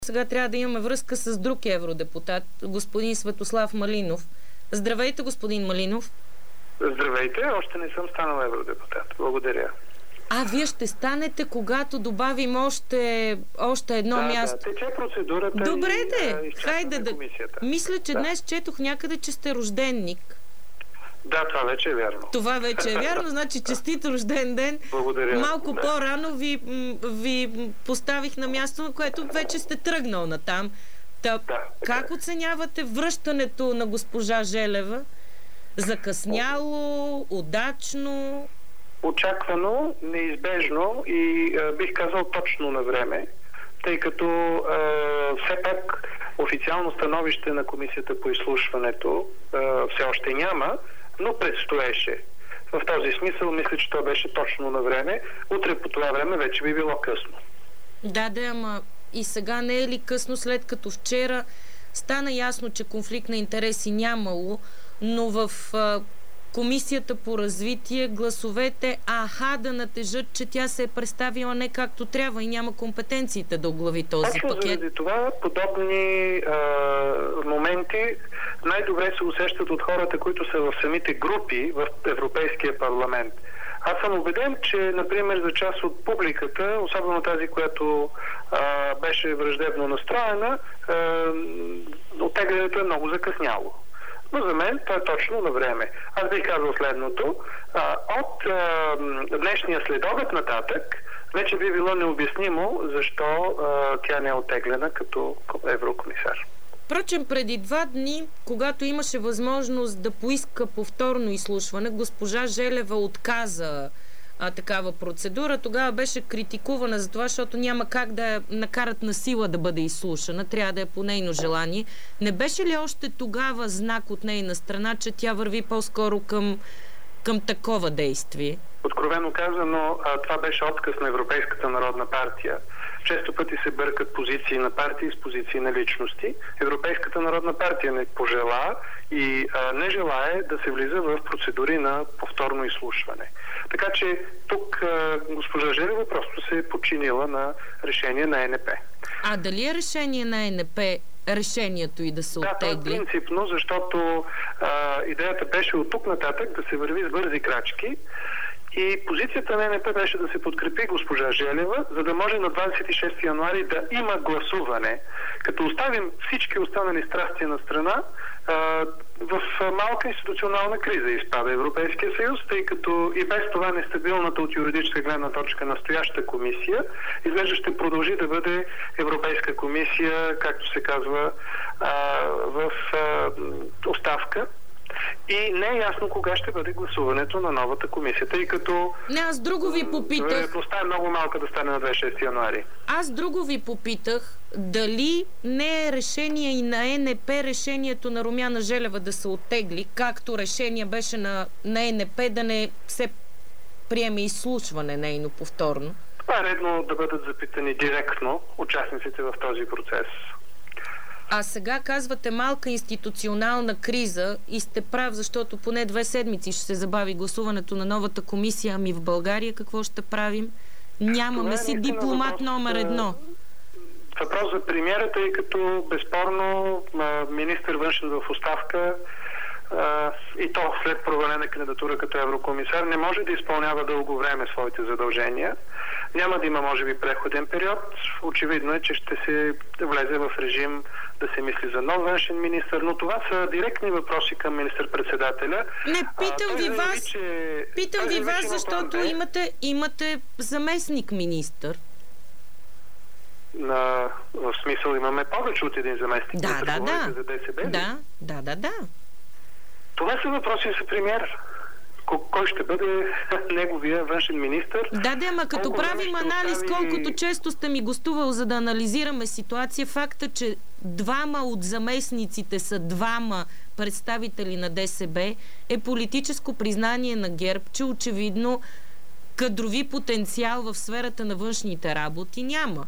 Сега трябва да имаме връзка с друг евродепутат, господин Светослав Малинов. Здравейте, господин Малинов. Здравейте, още не съм станал евродепутат. Благодаря. Вие ще станете, когато добавим още едно място. Да, тече процедурата. Добре хайде да... Мисля, че днес четох някъде, че сте рожденник. Да, това вече е вярно. Това вече е вярно, значи честит рожден ден. Благодаря. Малко по-рано ви поставих на място, на което вече сте тръгнал натам. Как оценявате връщането на госпожа Желева? Закъсняло, удачно? Очаквано, неизбежно и бих казал точно на време, тъй като все пак официално становище на комисията по изслушването все още няма, но предстоеше. В този смисъл мисля, че то беше точно на време. Утре по това време вече би било късно. Да, ама и сега не е ли късно, след като вчера стана ясно, че конфликт на интереси нямало, но в Комисията по развитие гласовете да натежат, че тя се е представила не както трябва и няма компетенциите да оглави този пакет. Заради това подобни моменти най-добре се усещат от хората, които са в самите групи в Европейския парламент. Аз съм убеден, че, например, за част от публиката, особено тази, която беше враждебно настроена, оттеглянето е много закъсняло. Но за мен това е точно на време. Аз бих казал следното. От днешния следобед нататък вече би било необяснимо защо тя не е оттеглена като еврокомисар. Впрочем, преди 2 дни, когато имаше възможност да поиска повторно изслушване, госпожа Желева отказа такава процедура. Тогава беше критикувана за това, защото няма как да я накарат на сила да бъде изслушана. Трябва да е по нейно желание. Не беше ли още тогава знак от нейна страна, че тя върви по-скоро към такова действие? Откровено казано, това беше отказ на Европейската народна партия. Често пъти се бъркат позиции на партии с позиции на личности. Европейската народна партия не пожела и не желае да се влиза в процедури на повторно изслушване. Така че тук госпожа Желева просто се е подчинила на решение на ЕНП. Дали е решение на ЕНП решението и да се оттегли? Да, принципно, защото идеята беше от тук нататък да се върви с бързи крачки и позицията на ЕНП беше да се подкрепи госпожа Желева, за да може на 26 януари да има гласуване. Като оставим всички останали страсти на страна, в малка институционална криза изпада Европейския съюз, тъй като и без това нестабилната от юридическа гледна точка настояща комисия изглежда ще продължи да бъде Европейска комисия, както се казва, в оставка. И не е ясно кога ще бъде гласуването на новата комисия, тъй като аз друго ви попитах. Вероятността е много малка да стане на 26 януари. Аз друго ви попитах дали не е решение и на ЕНП решението на Румяна Желева да се оттегли, както решение беше на ЕНП да не се приеме изслушване нейно повторно. Това е редно да бъдат запитани директно участниците в този процес. А сега казвате малка институционална криза и сте прав, защото поне 2 седмици ще се забави гласуването на новата комисия. Ами в България какво ще правим? Нямаме си дипломат номер 1. Въпрос за премиера, тъй като безспорно министър външен в оставка и то след провалена кандидатура като еврокомисар не може да изпълнява дълго време своите задължения. Няма да има, може би, преходен период. Очевидно е, че ще се влезе в режим да се мисли за нов външен министър, но това са директни въпроси към министър-председателя. Не, питам ви вас, защото имате заместник министър. В смисъл имаме повече от един заместник министър. За ДСБ. Да. Това са въпроси за премиер. Кой ще бъде неговия външен министър? Ама като правим анализ, колкото често сте ми гостувал, за да анализираме ситуация, факта, че 2 от заместниците са 2 представители на ДСБ, е политическо признание на ГЕРБ, че очевидно кадрови потенциал в сферата на външните работи няма.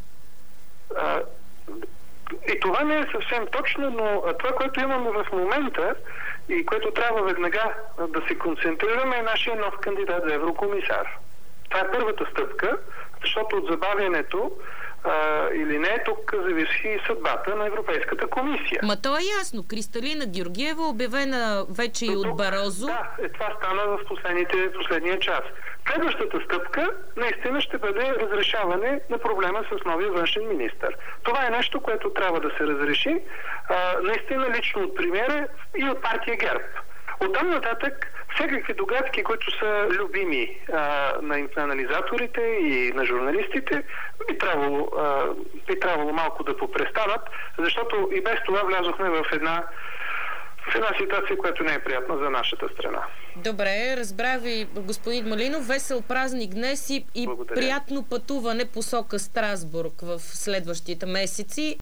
И това не е съвсем точно, но това, което имаме в момента и което трябва веднага да се концентрираме, е нашия нов кандидат за еврокомисар. Това е първата стъпка, защото от забавянето или не, тук зависи и съдбата на Европейската комисия. Ма то е ясно. Кристалина Георгиева, обявена вече и от Барозо. Да, това стана в последния час. Следващата стъпка наистина ще бъде разрешаване на проблема с новия външен министър. Това е нещо, което трябва да се разреши наистина лично от премиера и от партия ГЕРБ. Оттам нататък всякакви догадки, които са любими на анализаторите и на журналистите, би трябвало малко да попрестанат, защото и без това влязохме в една ситуация, която не е приятна за нашата страна. Добре, разбра ви, господин Малинов. Весел празник днес и приятно пътуване посока Страсбург в следващите месеци.